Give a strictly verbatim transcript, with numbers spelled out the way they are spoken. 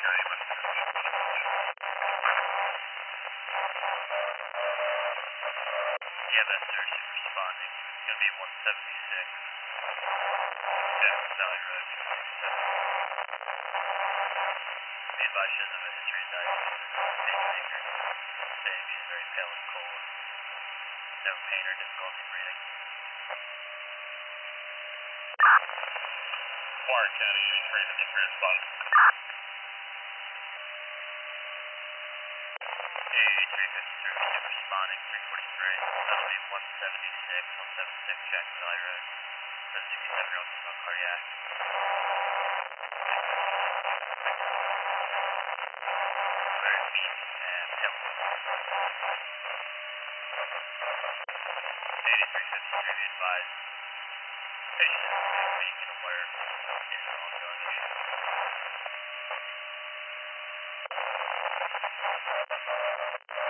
Yeah, that's Thursday responding. It's gonna be one seventy-six. Jackson Valley Road, sixty-seven. Be advised she has a history of diabetes and pacemaker. Saying she's very pale and cold. No pain or difficulty breathing. Warren County, three fifty-three responding. A three fifty-three responding, three forty-three. That'll be one seventy-six on seventy-six Jackson Valley Road. The sixty-seven-year-old female cardiac. Very weak and pale. eighty-three fifty-three, be advised. Patient is weak and alert. Is an ongoing issue.